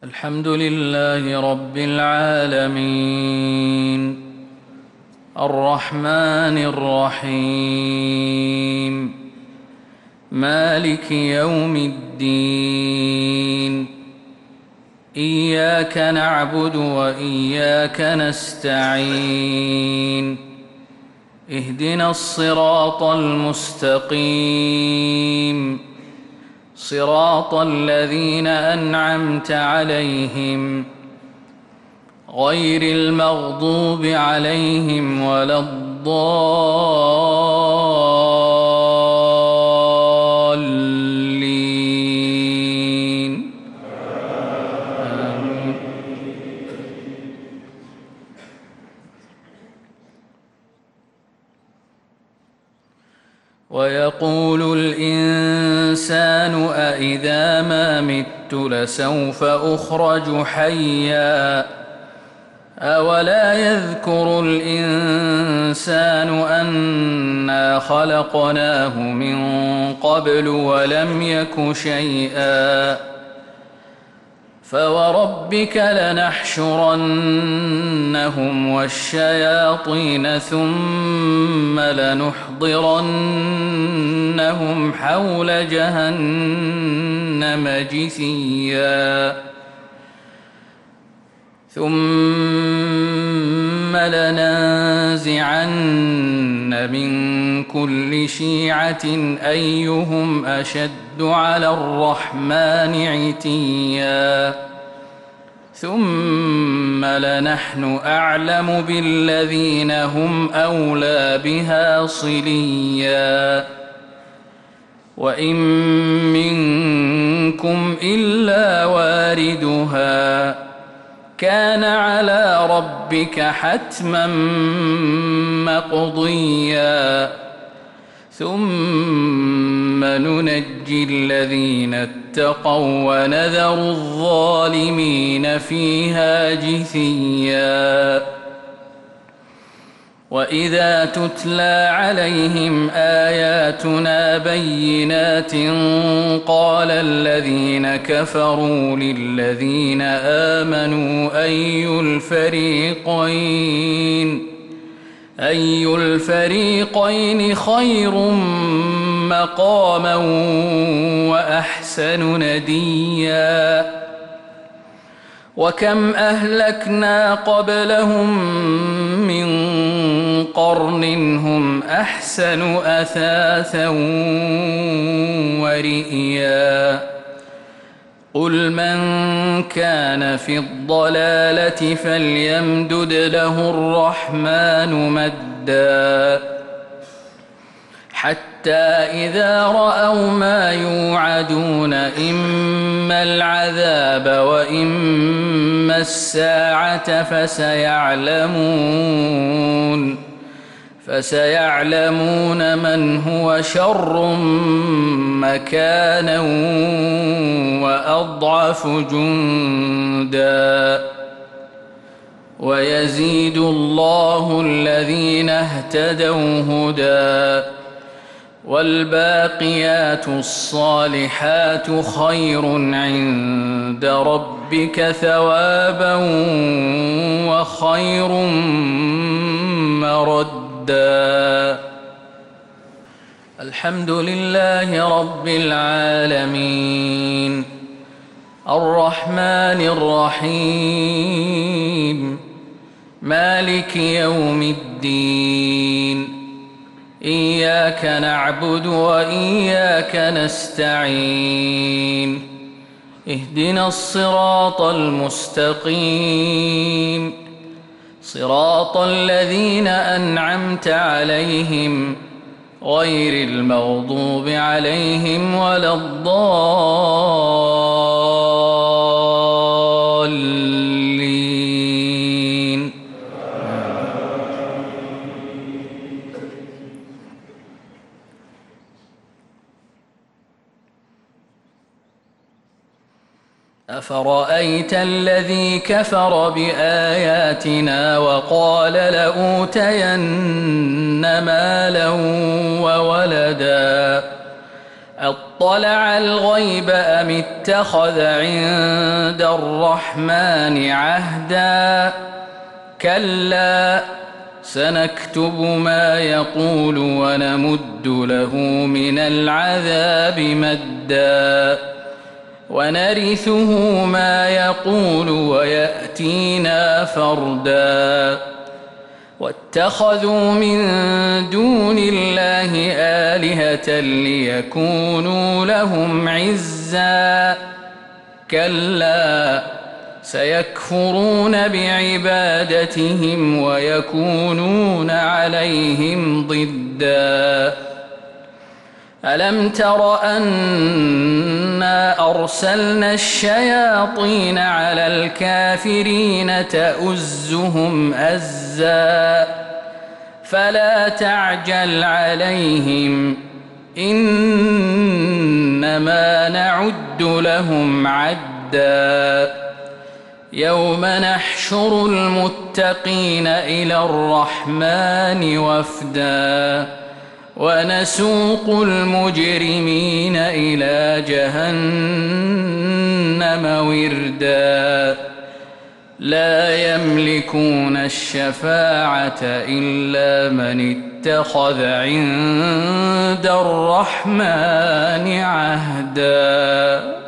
الحمد لله رب العالمين الرحمن الرحيم مالك يوم الدين إياك نعبد وإياك نستعين اهدنا الصراط المستقيم صراط الذين أنعمت عليهم غير المغضوب عليهم ولا الضالين آمين. ويقول الإنسان أإذا ما مت لسوف أخرج حيا أولا يذكر الإنسان أنا خلقناه من قبل ولم يك شيئا فوربك لنحشرنهم والشياطين ثم لنحضرنهم حول جهنم جثيا ثم لننزعن من كل شيعة أيهم أشد على الرحمن عتيا ثم لنحن أعلم بالذين هم أولى بها صليا وإن منكم إلا واردها كان على ربك حتما مقضيا ثم ننجي الذين اتقوا ونذر الظالمين فيها جثيا وإذا تتلى عليهم آياتنا بينات قال الذين كفروا للذين آمنوا أي الفريقين خير مقاما وأحسن نديا وكم أهلكنا قبلهم من قرن هم أحسن أثاثا ورئيا قل من كان في الضلالة فليمدد له الرحمن مدا حتى إذا رأوا ما يوعدون إما العذاب وإما الساعة فسيعلمون من هو شر مكانا وأضعف جندا ويزيد الله الذين اهتدوا هدى والباقيات الصالحات خير عند ربك ثوابا وخير مردا الحمد لله رب العالمين الرحمن الرحيم مالك يوم الدين إياك نعبد وإياك نستعين اهدنا الصراط المستقيم صراط الذين أنعمت عليهم غير المغضوب عليهم ولا الضالين أفرأيت الذي كفر بآياتنا وقال لأوتين مالا وولدا أطلع الغيب أم اتخذ عند الرحمن عهدا كلا سنكتب ما يقول ونمد له من العذاب مدا ونرثه ما يقول ويأتينا فردا واتخذوا من دون الله آلهة ليكونوا لهم عزا كلا سيكفرون بعبادتهم ويكونون عليهم ضدا ألم تر أنا أرسلنا الشياطين على الكافرين تؤزهم أزا فلا تعجل عليهم إنما نعد لهم عدا يوم نحشر المتقين إلى الرحمن وفدا ونسوق المجرمين إلى جهنم وردا لا يملكون الشفاعة إلا من اتخذ عند الرحمن عهدا.